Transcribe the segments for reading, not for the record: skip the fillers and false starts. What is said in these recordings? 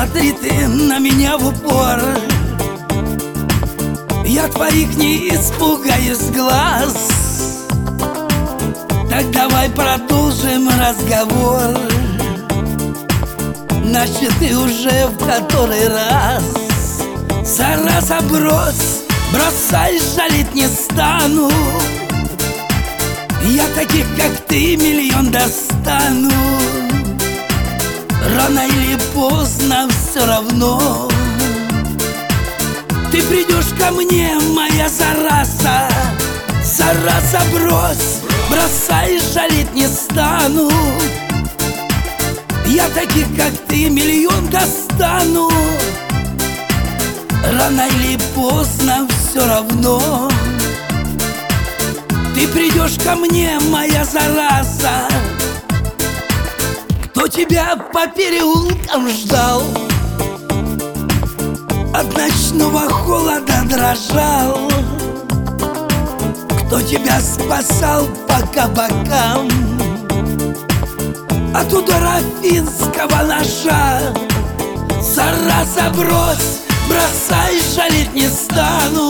Смотри ты на меня в упор, я твоих не испугаюсь глаз. Так давай продолжим разговор, значит ты уже в который раз. Зараза, бросай, жалеть не стану. Я таких, как ты, миллион достану. Рано или поздно все равно ты придешь ко мне, моя зараза. Зараза, бросай, жалеть не стану. Я таких, как ты, миллион достану. Рано или поздно все равно ты придешь ко мне, моя зараза. Кто тебя по переулкам ждал, от ночного холода дрожал, кто тебя спасал по кабакам от удара финского ножа. Зараза, бросай, жалеть не стану.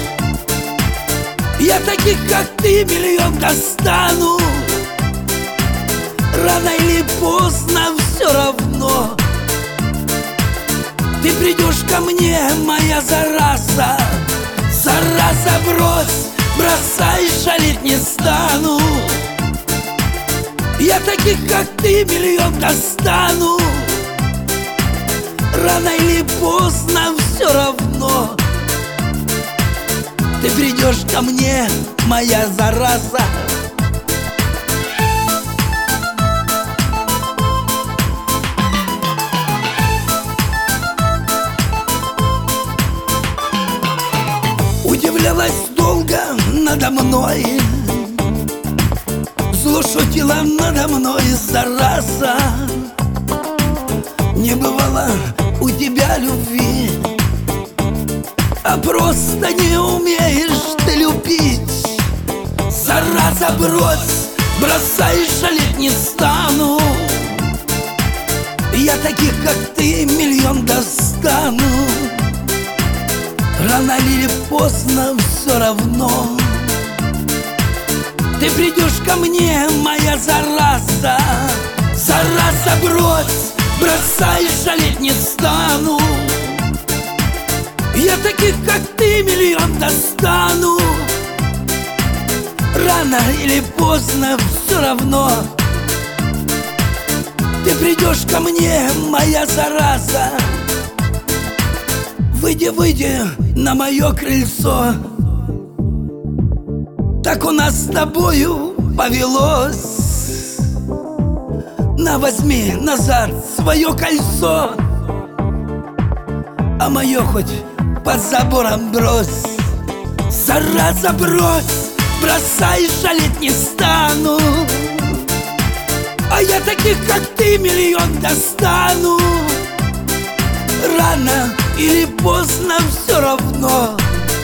Я таких, как ты, миллион достану. Рано или поздно все равно ты придешь ко мне, моя зараза. Зараза, бросай, жалеть не стану. Я таких, как ты, миллион достану. Рано или поздно все равно ты придешь ко мне, моя зараза. Удивлялась долго надо мной, зло шутила надо мной, зараза. Не бывало у тебя любви, а просто не умеешь ты любить. Зараза, бросай, жалеть не стану. Я таких, как ты, миллион достану. Рано или поздно все равно ты придешь ко мне, моя зараза. Зараза, бросай, жалеть не стану. Я таких, как ты, миллион достану. Рано или поздно все равно ты придешь ко мне, моя зараза. Выйди на мое крыльцо, так у нас с тобою повелось. Возьми назад свое кольцо, а мое хоть под забором брось. Зараза, бросай, жалеть не стану. А я таких, как ты, миллион достану. Рано или поздно все равно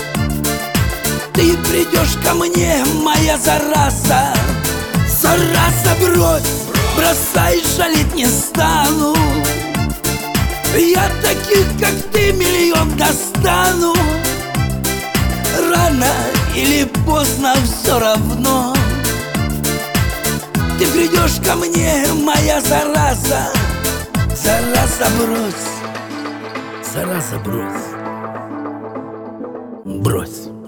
ты придешь ко мне, моя зараза. Зараза, бросай, жалеть не стану. Я таких, как ты, миллион достану. Рано или поздно все равно ты придешь ко мне, моя зараза. Зараза, зараза, брось.